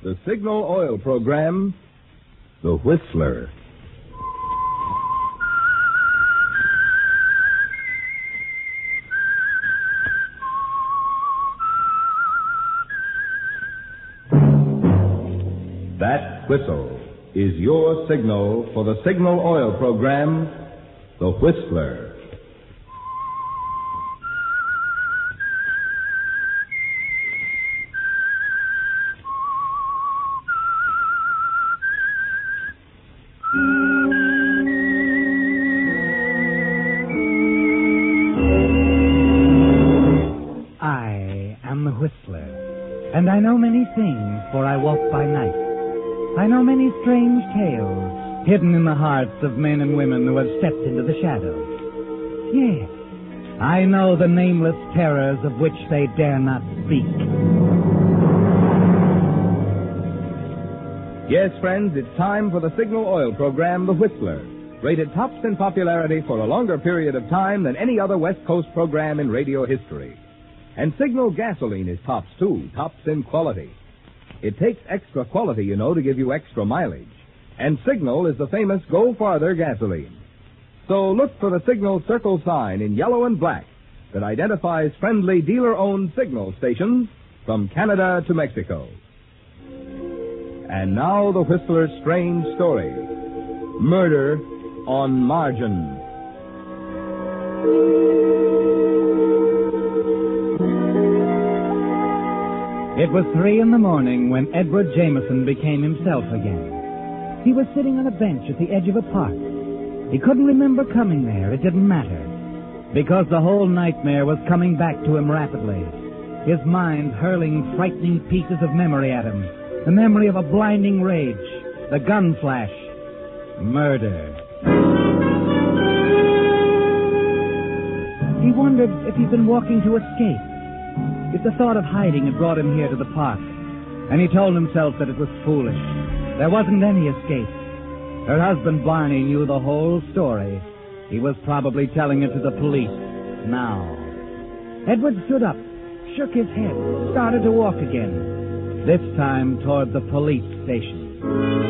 The Signal Oil program, The Whistler. That whistle is your signal for the Signal Oil program, The Whistler. I am the Whistler, and I know many things, for I walk by night. I know many strange tales hidden in the hearts of men and women who have stepped into the shadows. Yes, I know the nameless terrors of which they dare not speak. Yes, friends, it's time for the Signal Oil program, The Whistler, rated tops in popularity for a longer period of time than any other West Coast program in radio history. And Signal gasoline is tops, too, tops in quality. It takes extra quality, you know, to give you extra mileage. And Signal is the famous Go Farther gasoline. So look for the Signal circle sign in yellow and black that identifies friendly dealer-owned Signal stations from Canada to Mexico. And now the Whistler's strange story. Murder on Margin. It was 3 a.m. when Edward Jameson became himself again. He was sitting on a bench at the edge of a park. He couldn't remember coming there. It didn't matter, because the whole nightmare was coming back to him rapidly, his mind hurling frightening pieces of memory at him. The memory of a blinding rage, the gun flash, murder. He wondered if he'd been walking to escape, if the thought of hiding had brought him here to the park. And he told himself that it was foolish. There wasn't any escape. Her husband, Barney, knew the whole story. He was probably telling it to the police now. Edward stood up, shook his head, started to walk again, this time toward the police station.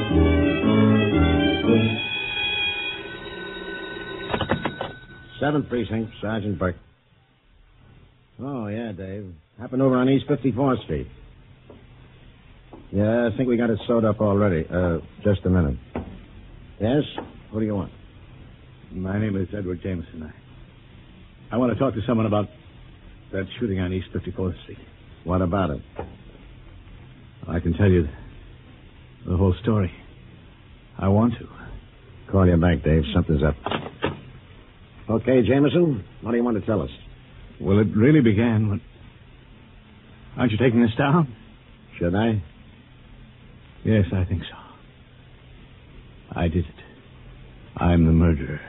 7th Precinct, Sergeant Burke. Oh, yeah, Dave. Happened over on East 54th Street. Yeah, I think we got it sewed up already. Just a minute. Yes? What do you want? My name is Edward Jameson. I want to talk to someone about that shooting on East 54th Street. What about it? I can tell you the whole story. I want to. Call you back, Dave. Something's up. Okay, Jameson, what do you want to tell us? Well, it really began when... Aren't you taking this down? Should I? Yes, I think so. I did it. I'm the murderer.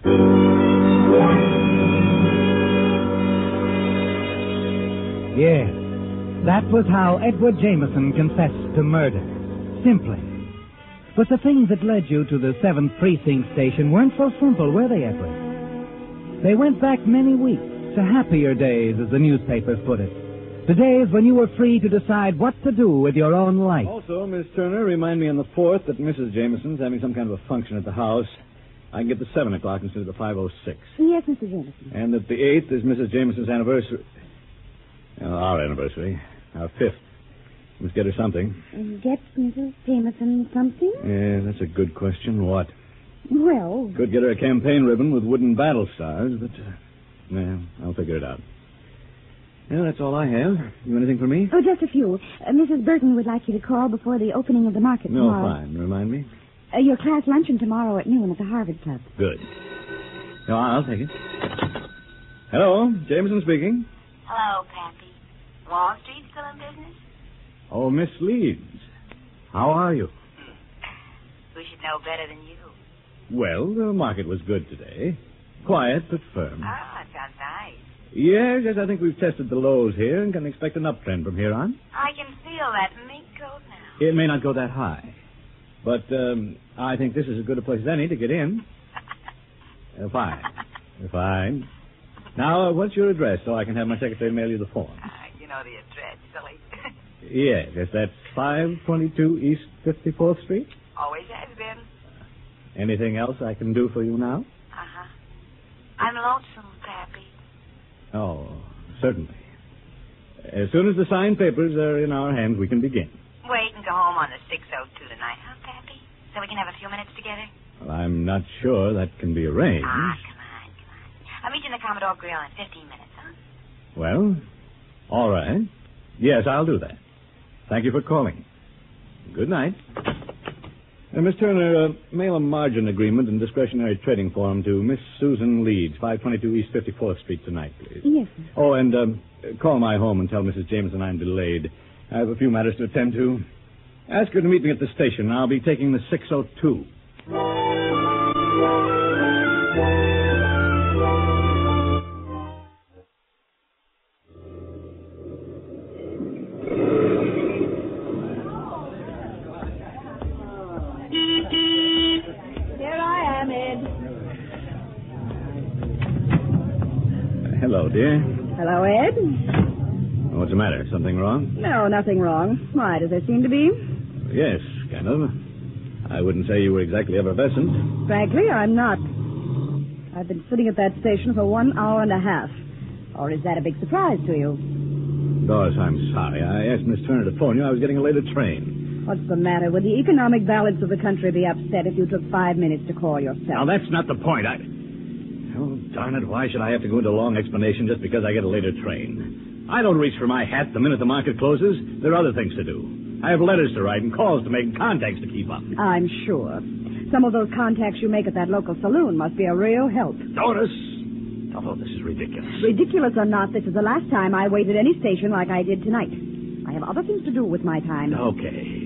Yes, that was how Edward Jameson confessed to murder. Simply. But the things that led you to the 7th Precinct station weren't so simple, were they, Edward? They went back many weeks to happier days, as the newspapers put it. The days when you were free to decide what to do with your own life. Also, Miss Turner, remind me on the 4th that Mrs. Jameson's having some kind of a function at the house. I can get the 7 o'clock instead of the 5:06. Yes, Mr. Jameson. And that the 8th is Mrs. Jameson's anniversary. Our anniversary. Our 5th. Must get her something. Get Mrs. Jameson something? Yeah, that's a good question. What? Well... Could get her a campaign ribbon with wooden battle stars, but... I'll figure it out. Yeah, that's all I have. You anything for me? Oh, just a few. Mrs. Burton would like you to call before the opening of the market tomorrow. No, fine. Remind me. Your class luncheon tomorrow at noon at the Harvard Club. Good. No, I'll take it. Hello, Jameson speaking. Hello, Pappy. Wall Street still in business? Oh, Miss Leeds. How are you? We should know better than you. Well, the market was good today. Quiet but firm. Oh, that sounds nice. Yes, I think we've tested the lows here and can expect an uptrend from here on. I can feel that mink coat now. It may not go that high. But I think this is as good a place as any to get in. Fine. Fine. Now, what's your address so I can have my secretary mail you the form? You know the address, silly. Yes, that's 522 East 54th Street. Always has been. Anything else I can do for you now? Uh-huh. I'm lonesome, Pappy. Oh, certainly. As soon as the signed papers are in our hands, we can begin. Wait and go home on the 602 tonight, huh, Pappy? So we can have a few minutes together? Well, I'm not sure that can be arranged. Come on. I'll meet you in the Commodore Grill in 15 minutes, huh? Well, all right. Yes, I'll do that. Thank you for calling. Good night. Miss Turner, mail a margin agreement and discretionary trading form to Miss Susan Leeds, 522 East 54th Street tonight, please. Yes, sir. Oh, and call my home and tell Mrs. Jameson I'm delayed. I have a few matters to attend to. Ask her to meet me at the station. I'll be taking the 602. Here I am, Ed. Hello, dear. Hello, Ed. What's the matter? Something wrong? No, nothing wrong. Why, does there seem to be? Yes, kind of. I wouldn't say you were exactly effervescent. Frankly, I'm not. I've been sitting at that station for 1 hour and a half. Or is that a big surprise to you? Doris, I'm sorry. I asked Miss Turner to phone you. I was getting a later train. What's the matter? Would the economic balance of the country be upset if you took 5 minutes to call yourself? Now, that's not the point. Oh, darn it. Why should I have to go into a long explanation just because I get a later train? I don't reach for my hat the minute the market closes. There are other things to do. I have letters to write and calls to make and contacts to keep up. I'm sure. Some of those contacts you make at that local saloon must be a real help. Doris! Oh, this is ridiculous. Ridiculous or not, this is the last time I waited any station like I did tonight. I have other things to do with my time. Okay.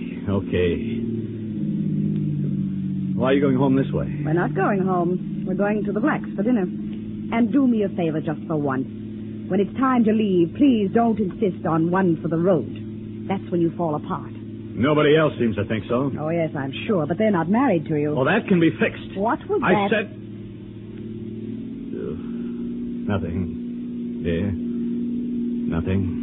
Why are you going home this way? We're not going home. We're going to the Blacks for dinner. And do me a favor just for once. When it's time to leave, please don't insist on one for the road. That's when you fall apart. Nobody else seems to think so. Oh, yes, I'm sure, but they're not married to you. Well, that can be fixed. What was I that? said... Nothing, dear. Nothing.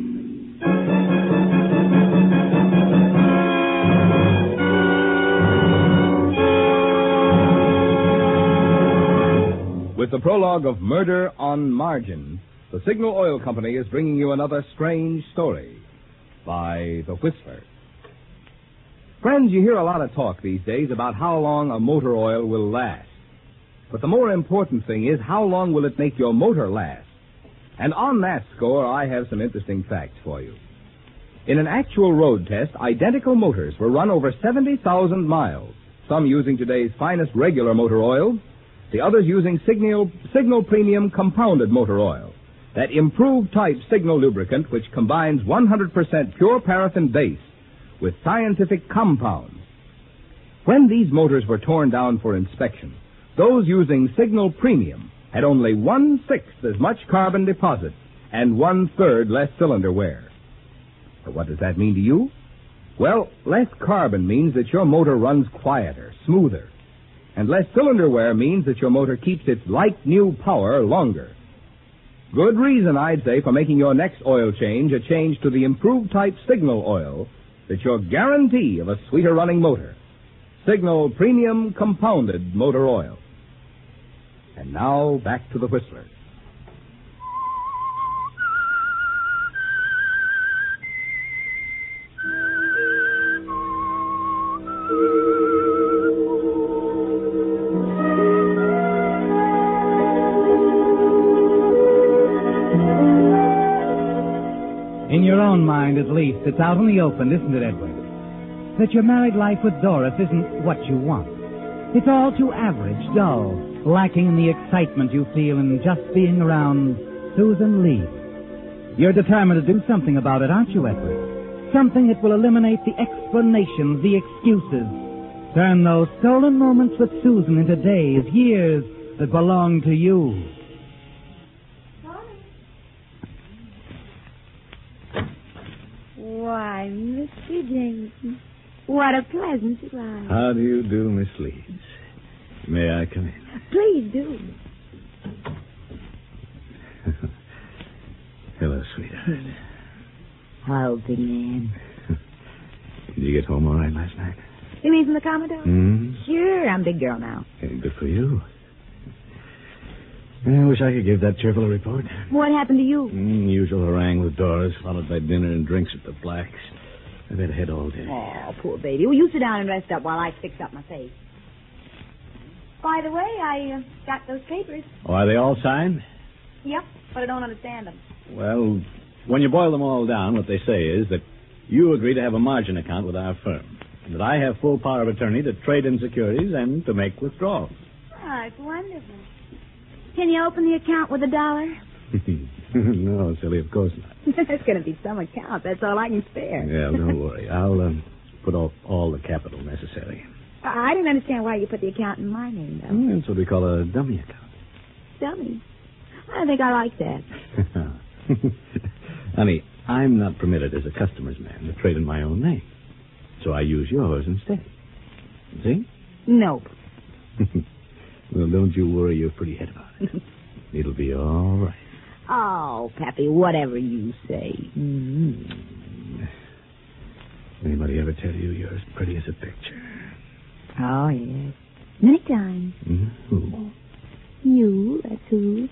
With the prologue of Murder on Margin, the Signal Oil Company is bringing you another strange story by The Whistler. Friends, you hear a lot of talk these days about how long a motor oil will last. But the more important thing is, how long will it make your motor last? And on that score, I have some interesting facts for you. In an actual road test, identical motors were run over 70,000 miles, some using today's finest regular motor oil, the others using Signal Premium Compounded Motor Oil, that improved type Signal lubricant which combines 100% pure paraffin base with scientific compounds. When these motors were torn down for inspection, those using Signal Premium had only 1/6 as much carbon deposit and 1/3 less cylinder wear. But what does that mean to you? Well, less carbon means that your motor runs quieter, smoother. And less cylinder wear means that your motor keeps its like-new power longer. Good reason, I'd say, for making your next oil change a change to the improved type Signal oil that's your guarantee of a sweeter-running motor. Signal Premium Compounded Motor Oil. And now, back to the Whistler. In your own mind, at least, it's out in the open, isn't it, Edward? That your married life with Doris isn't what you want. It's all too average, dull, lacking in the excitement you feel in just being around Susan Leeds. You're determined to do something about it, aren't you, Edward? Something that will eliminate the explanations, the excuses. Turn those stolen moments with Susan into days, years that belong to you. Why, Mr. Jameson, what a pleasant surprise. How do you do, Miss Leeds? May I come in? Please do. Hello, sweetheart. Helping man. you get home all right last night? You mean from the Commodore? Hmm? Sure, I'm a big girl now. Hey, good for you. I wish I could give that cheerful a report. What happened to you? Usual harangue with Doris, followed by dinner and drinks at the Blacks. I've had a head all day. Oh, poor baby. Well, you sit down and rest up while I fix up my face. By the way, I got those papers. Oh, are they all signed? Yep, but I don't understand them. Well, when you boil them all down, what they say is that you agree to have a margin account with our firm, and that I have full power of attorney to trade in securities and to make withdrawals. Oh, it's wonderful. Can you open the account with $1? No, silly, of course not. It's going to be some account. That's all I can spare. Yeah, don't worry. I'll put off all the capital necessary. I didn't understand why you put the account in my name, though. That's what we call a dummy account. Dummy. I don't think I like that. Honey, I'm not permitted as a customer's man to trade in my own name. So I use yours instead. See? Nope. Well, don't you worry your pretty head about it. It'll be all right. Oh, Pappy, whatever you say. Mm-hmm. Anybody ever tell you you're as pretty as a picture? Oh, yes. Many times. Who? You, that's who.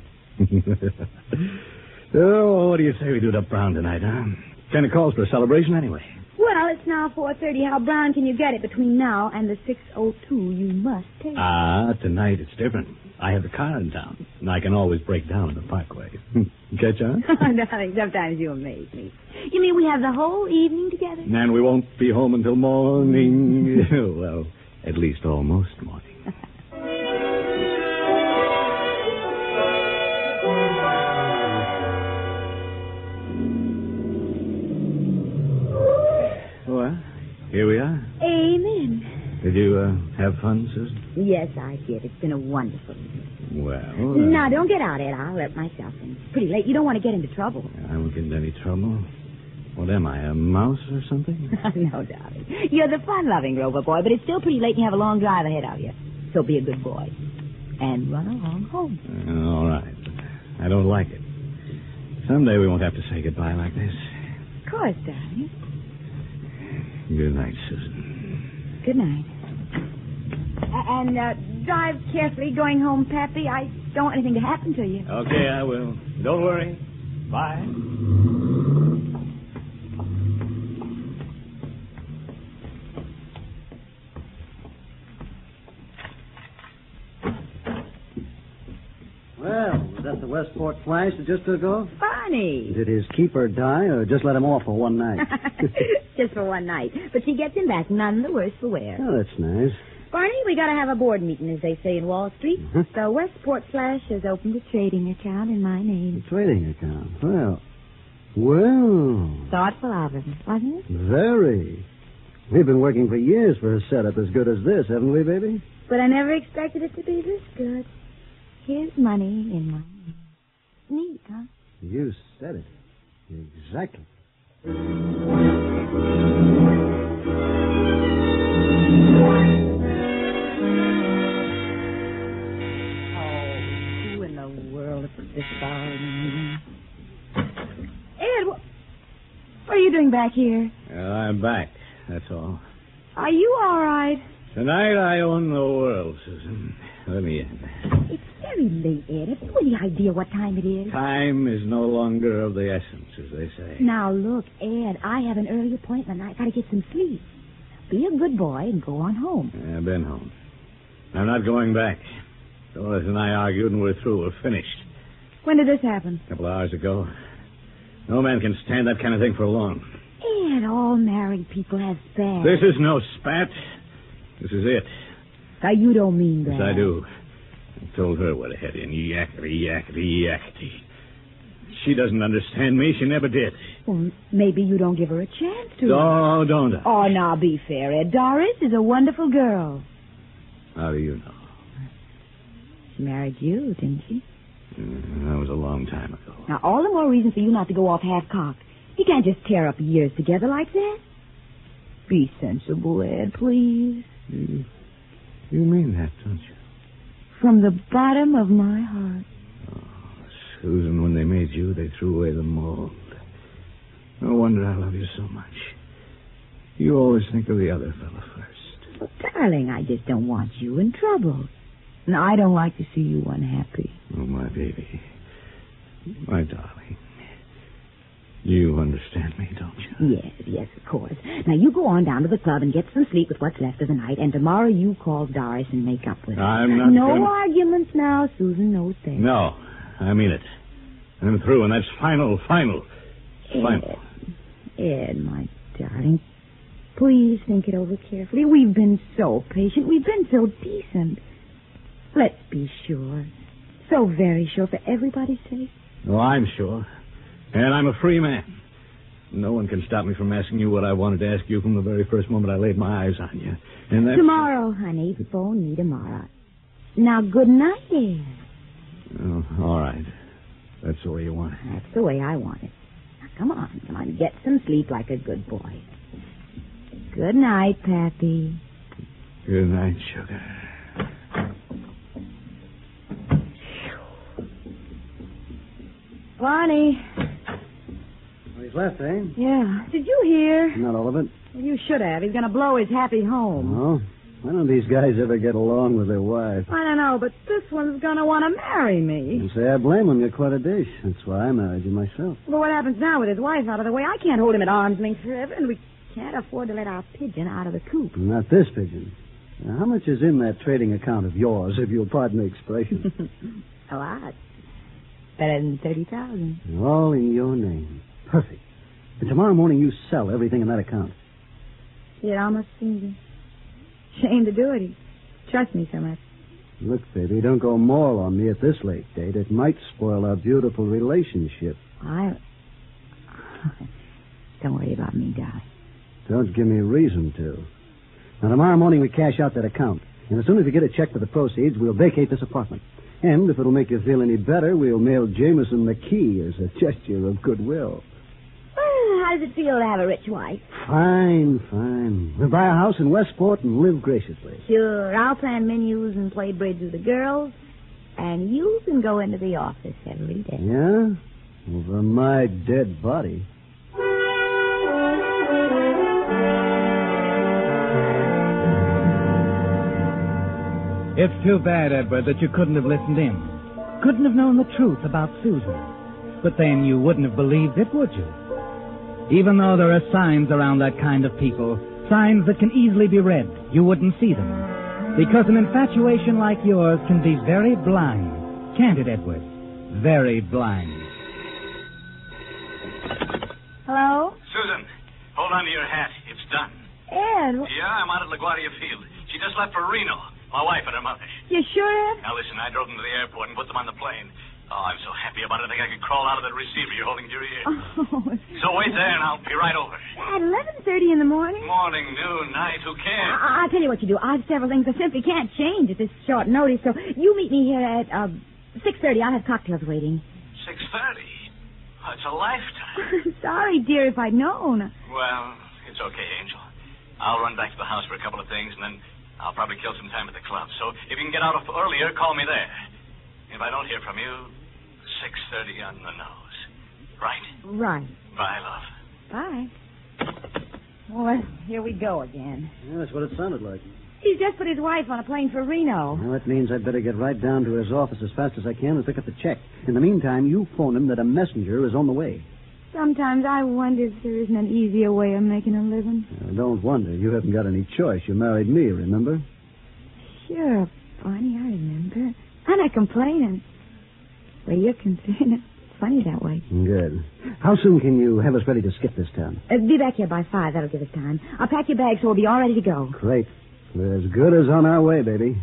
Oh, what do you say we do it up Brown tonight, huh? Kind of calls for a celebration anyway. Well, it's now 4:30. How brown can you get it between now and the 6:02 you must take? Tonight it's different. I have the car in town, and I can always break down in the parkway. Catch on? Darling, sometimes you amaze me. You mean we have the whole evening together? And we won't be home until morning. Well, at least almost morning. Well, here we are. Amen. Did you have fun, Susan? Yes, I did. It's been a wonderful evening. Well... Now, don't get out, Ed. I'll let myself in. It's pretty late. You don't want to get into trouble. I won't get into any trouble. What am I, a mouse or something? No, darling. You're the fun-loving Rover boy, but it's still pretty late and you have a long drive ahead of you. So be a good boy. And run along home. All right. I don't like it. Someday we won't have to say goodbye like this. Of course, darling. Good night, Susan. Good night. And drive carefully going home, Pappy. I don't want anything to happen to you. Okay, I will. Don't worry. Bye. Well, was that the Westport Flash that just took off? Funny. Did his keeper die or just let him off for one night? Just for one night. But she gets him back none the worse for wear. Oh, that's nice. Barney, we got to have a board meeting, as they say in Wall Street. Mm-hmm. So Westport Flash has opened a trading account in my name. A trading account. Well, Thoughtful of him, wasn't it? very. We've been working for years for a setup as good as this, haven't we, baby? But I never expected it to be this good. Here's money in my name. Neat, huh? You said it. Exactly. Who in the world put this about me? Ed, what are you doing back here? I'm back. That's all. Are you all right? Tonight I own the world, Susan. Let me in. It's very late, Ed. Have you any idea what time it is? Time is no longer of the essence, as they say. Now, look, Ed, I have an early appointment. I got to get some sleep. Be a good boy and go on home. I've been home. I'm not going back. Doris and I argued and we're through. We're finished. When did this happen? A couple of hours ago. No man can stand that kind of thing for long. Ed, all married people have spats. This is no spat. This is it. Now, you don't mean that. Yes, I do. I told her where to head in. Yakety, yakety, yakety. She doesn't understand me. She never did. Well, maybe you don't give her a chance to. No, don't I? Oh, now, be fair, Ed. Doris is a wonderful girl. How do you know? She married you, didn't she? That was a long time ago. Now, all the more reason for you not to go off half-cocked. You can't just tear up years together like that. Be sensible, Ed, please. You mean that, don't you? From the bottom of my heart. Oh, Susan, when they made you, they threw away the mold. No wonder I love you so much. You always think of the other fellow first. Well, darling, I just don't want you in trouble. And I don't like to see you unhappy. Oh, my baby. My darling. You understand me, don't you? Yes, of course. Now, you go on down to the club and get some sleep with what's left of the night, and tomorrow you call Doris and make up with her. I'm not No gonna... arguments now. Susan knows that. No, I mean it. I'm through, and that's final. Ed, my darling, please think it over carefully. We've been so patient. We've been so decent. Let's be sure. So very sure for everybody's sake. Oh, I'm sure. And I'm a free man. No one can stop me from asking you what I wanted to ask you from the very first moment I laid my eyes on you. And that's... Tomorrow, honey. Phone me tomorrow. Now, good night, Ed. Oh, all right. That's the way you want it. That's the way I want it. Now, come on. Get some sleep like a good boy. Good night, Pappy. Good night, sugar. Barney. He's left, eh? Yeah. Did you hear? Not all of it. Well, you should have. He's going to blow his happy home. Oh? Why don't these guys ever get along with their wives? I don't know, but this one's going to want to marry me. You say I blame him. You're quite a dish. That's why I married you myself. But what happens now with his wife out of the way? I can't hold him at arm's length forever, and we can't afford to let our pigeon out of the coop. Not this pigeon. Now, how much is in that trading account of yours, if you'll pardon the expression? A lot. Better than 30,000. All in your name. Perfect. And tomorrow morning you sell everything in that account. It almost seems a shame to do it. He trusts me so much. Look, baby, don't go moral on me at this late date. It might spoil our beautiful relationship. Don't worry about me, darling. Don't give me a reason to. Now, tomorrow morning we cash out that account. And as soon as we get a check for the proceeds, we'll vacate this apartment. And if it'll make you feel any better, we'll mail Jameson the key as a gesture of goodwill. Well, how does it feel to have a rich wife? Fine. We'll buy a house in Westport and live graciously. Sure. I'll plan menus and play bridge with the girls. And you can go into the office every day. Yeah? Over my dead body. It's too bad, Edward, that you couldn't have listened in. Couldn't have known the truth about Susan. But then you wouldn't have believed it, would you? Even though there are signs around that kind of people, signs that can easily be read, you wouldn't see them. Because an infatuation like yours can be very blind. Can't it, Edward? Very blind. Hello? Susan, hold on to your hat. It's done. Ed? Yeah, I'm out at LaGuardia Field. She just left for Reno. My wife and her mother. You sure, Ed? Now, listen, I drove them to the airport and put them on the plane. Oh, I'm so happy about it. I think I could crawl out of that receiver you're holding to your ear. Oh. So wait there, and I'll be right over. At 11:30 in the morning? Morning, noon, night, who cares? I'll tell you what you do. I've several things I simply can't change at this short notice, so you meet me here at 6:30. I'll have cocktails waiting. 6:30? That's a lifetime. Sorry, dear, if I'd known. Well, it's okay, Angel. I'll run back to the house for a couple of things, and then I'll probably kill some time at the club. So if you can get out earlier, call me there. If I don't hear from you, 6:30 on the nose. Right? Right. Bye, love. Bye. Well, here we go again. Yeah, that's what it sounded like. He's just put his wife on a plane for Reno. Well, that means I'd better get right down to his office as fast as I can and pick up the check. In the meantime, you phone him that a messenger is on the way. Sometimes I wonder if there isn't an easier way of making a living. Don't wonder. You haven't got any choice. You married me, remember? Sure, Barney, I remember. I'm not complaining. Where you're concerned, it's funny that way. Good. How soon can you have us ready to skip this town? Be back here by 5. That'll give us time. I'll pack your bag so we'll be all ready to go. Great. We're as good as on our way, baby.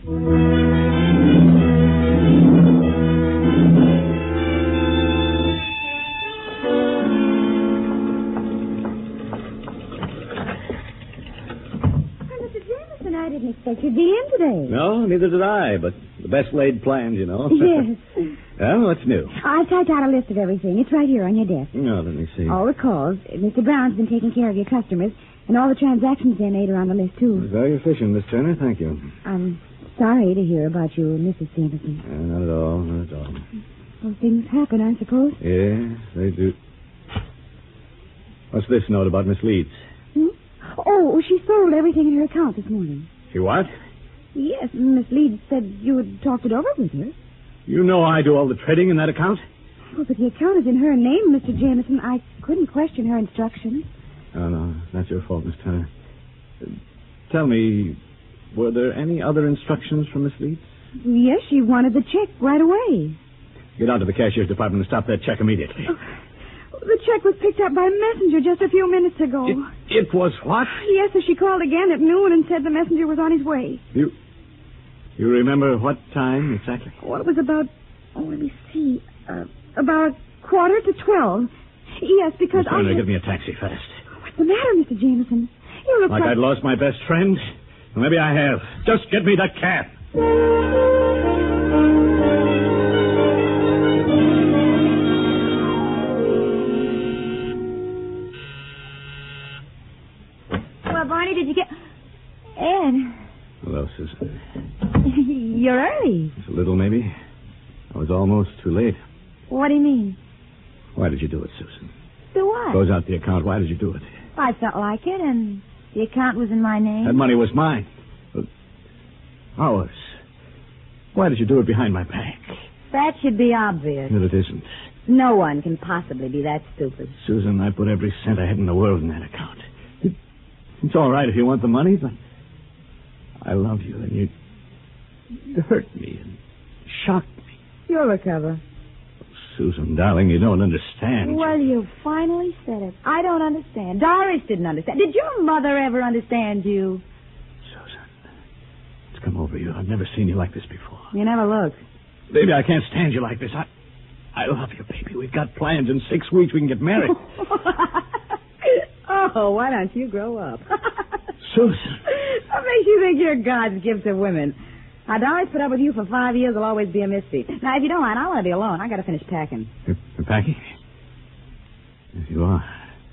I didn't expect you'd be in today. No, neither did I, but the best laid plans, you know. Yes. Well, what's new? I've typed out a list of everything. It's right here on your desk. No, let me see. All the calls. Mr. Brown's been taking care of your customers, and all the transactions they made are on the list, too. Very efficient, Miss Turner. Thank you. I'm sorry to hear about you and Mrs. Stevenson. Not at all, not at all. Well, things happen, I suppose. Yes, they do. What's this note about Miss Leeds? Oh, she sold everything in her account this morning. She what? Yes, Miss Leeds said you had talked it over with her. You know I do all the trading in that account? Oh, but the account is in her name, Mr. Jameson. I couldn't question her instructions. Oh, no, that's your fault, Miss Turner. Tell me, were there any other instructions from Miss Leeds? Yes, she wanted the check right away. Get out to the cashier's department and stop that check immediately. Oh, the check was picked up by a messenger just a few minutes ago. It was what? Yes, so she called again at noon and said the messenger was on his way. You remember what time exactly? Well, it was about, let me see, about 11:45. Yes, because Miss Turner, give me a taxi fast. What's the matter, Mr. Jameson? You look like I'd lost my best friend? Well, maybe I have. Just get me the cab. Well, Barney, did you get... Ed. Hello, Susan. You're early. Just a little, maybe. I was almost too late. What do you mean? Why did you do it, Susan? Do what? Close out the account. Why did you do it? I felt like it, and the account was in my name. That money was mine. Ours. Why did you do it behind my back? That should be obvious. No, it isn't. No one can possibly be that stupid. Susan, I put every cent I had in the world in that account. It's all right if you want the money, but I love you, and you hurt me and shocked me. You'll recover. Susan, darling, you don't understand. Well, you finally said it. I don't understand. Doris didn't understand. Did your mother ever understand you? Susan, it's come over you. I've never seen you like this before. You never looked. Baby, I can't stand you like this. I love you, baby. We've got plans. In 6 weeks we can get married. Oh, why don't you grow up? Susan. What makes you think you're God's gift to women? Now, Doris put up with you for 5 years. Will always be a mystery. Now, if you don't mind, I want to be alone. I got to finish packing. You're packing? Yes, you are.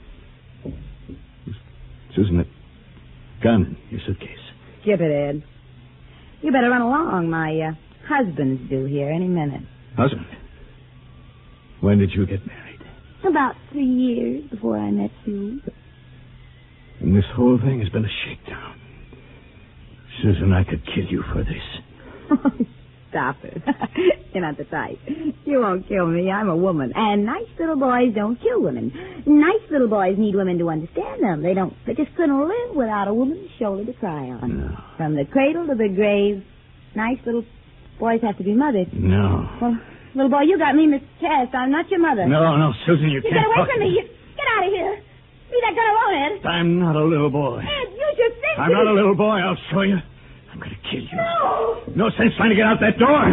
Susan, that gun in your suitcase. Skip it, Ed. You better run along. My husband's due here any minute. Husband? When did you get married? About 3 years before I met you. And this whole thing has been a shakedown. Susan, I could kill you for this. Stop it. You're not the type. You won't kill me. I'm a woman. And nice little boys don't kill women. Nice little boys need women to understand them. They just couldn't live without a woman's shoulder to cry on. No. From the cradle to the grave, nice little boys have to be mothered. No. Well, little boy, you got me mischast. I'm not your mother. No, Susan, you can't. Get away from me. Get out of here. Leave that gun alone, Ed. I'm not a little boy. Ed, you just think I'm not a little boy. I'll show you. I'm going to kill you. No. No sense trying to get out that door.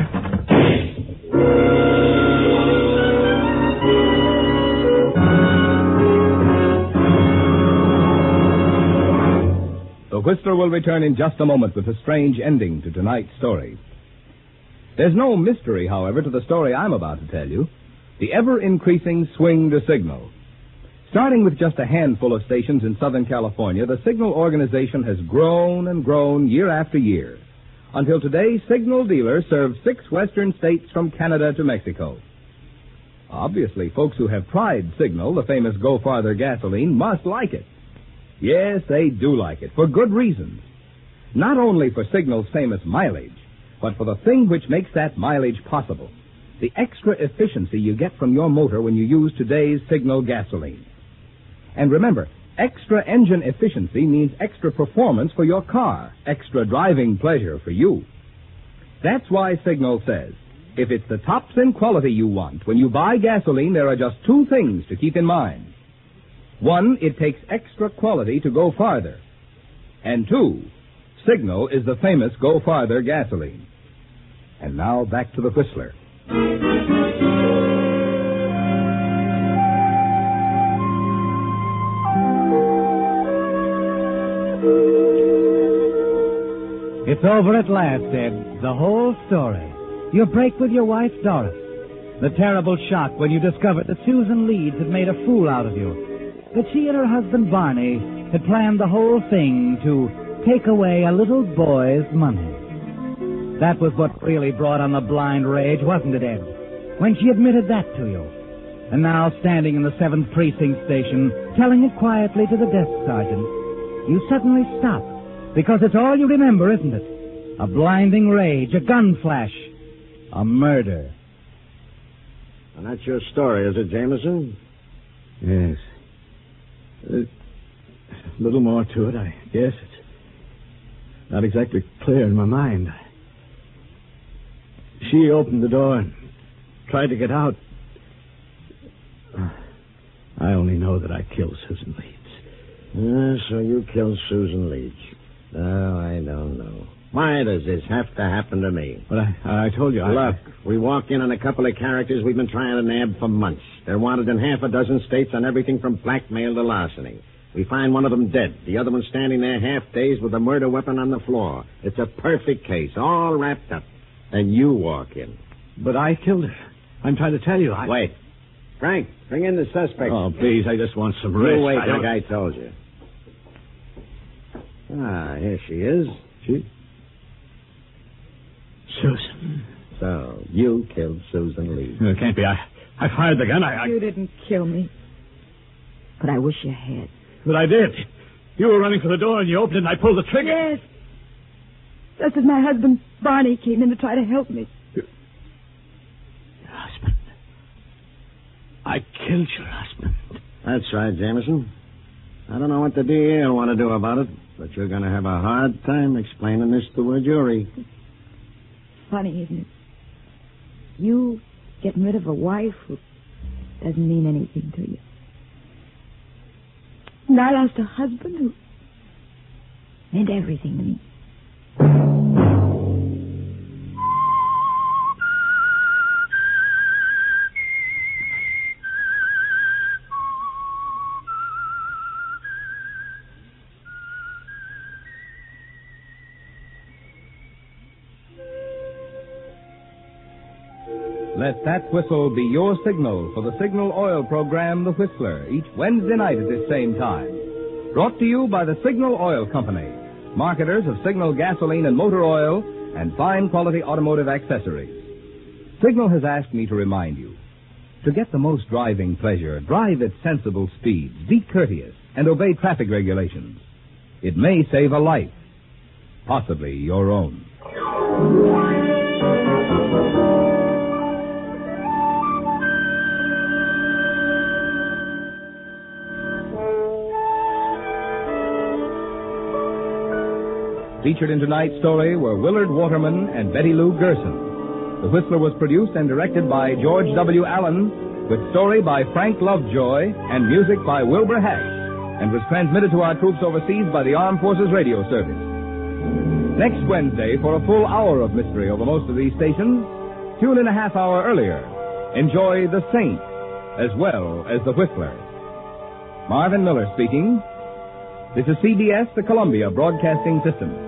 The Whistler will return in just a moment with a strange ending to tonight's story. There's no mystery, however, to the story I'm about to tell you. The ever-increasing swing to signal. Starting with just a handful of stations in Southern California, the Signal organization has grown and grown year after year. Until today, Signal dealers serve 6 western states from Canada to Mexico. Obviously, folks who have tried Signal, the famous Go Farther gasoline, must like it. Yes, they do like it, for good reasons. Not only for Signal's famous mileage, but for the thing which makes that mileage possible. The extra efficiency you get from your motor when you use today's Signal gasoline. And remember, extra engine efficiency means extra performance for your car, extra driving pleasure for you. That's why Signal says, if it's the tops in quality you want, when you buy gasoline, there are just 2 things to keep in mind. 1, it takes extra quality to go farther. And 2, Signal is the famous Go Farther gasoline. And now back to the Whistler. It's over at last, Ed. The whole story. Your break with your wife, Doris. The terrible shock when you discovered that Susan Leeds had made a fool out of you. That she and her husband, Barney, had planned the whole thing to take away a little boy's money. That was what really brought on the blind rage, wasn't it, Ed? When she admitted that to you. And now, standing in the 7th Precinct station, telling it quietly to the desk sergeant. you suddenly stop, because it's all you remember, isn't it? A blinding rage, a gun flash, a murder. And that's your story, is it, Jameson? Yes. A little more to it, I guess. It's not exactly clear in my mind. She opened the door and tried to get out. I only know that I killed Susan Leeds. So you killed Susan Leeds. Oh, I don't know. Why does this have to happen to me? But I told you. Look, we walk in on a couple of characters we've been trying to nab for months. They're wanted in half a dozen states on everything from blackmail to larceny. We find one of them dead, the other one standing there half-dazed with a murder weapon on the floor. It's a perfect case, all wrapped up. And you walk in. But I killed her. I'm trying to tell you. Wait. Frank, bring in the suspect. Oh, please, I just want some rest. You wait, like I told you. Here she is. Susan. So, you killed Susan Lee. It can't be. I fired the gun. You didn't kill me. But I wish you had. But I did. You were running for the door and you opened it and I pulled the trigger. Yes. Just as my husband, Barney, came in to try to help me. Your husband. I killed your husband. That's right, Jameson. I don't know what the DA will want to do about it, but you're going to have a hard time explaining this to a jury. Funny, isn't it? You getting rid of a wife who doesn't mean anything to you. And I lost a husband who meant everything to me. Let that whistle be your signal for the Signal Oil program, The Whistler, each Wednesday night at this same time. Brought to you by the Signal Oil Company, marketers of Signal gasoline and motor oil and fine quality automotive accessories. Signal has asked me to remind you, to get the most driving pleasure, drive at sensible speeds, be courteous, and obey traffic regulations. It may save a life, possibly your own. Featured in tonight's story were Willard Waterman and Betty Lou Gerson. The Whistler was produced and directed by George W. Allen, with story by Frank Lovejoy and music by Wilbur Hatch, and was transmitted to our troops overseas by the Armed Forces Radio Service. Next Wednesday, for a full hour of mystery over most of these stations, tune in a half hour earlier. Enjoy The Saint as well as The Whistler. Marvin Miller speaking. This is CBS, the Columbia Broadcasting System.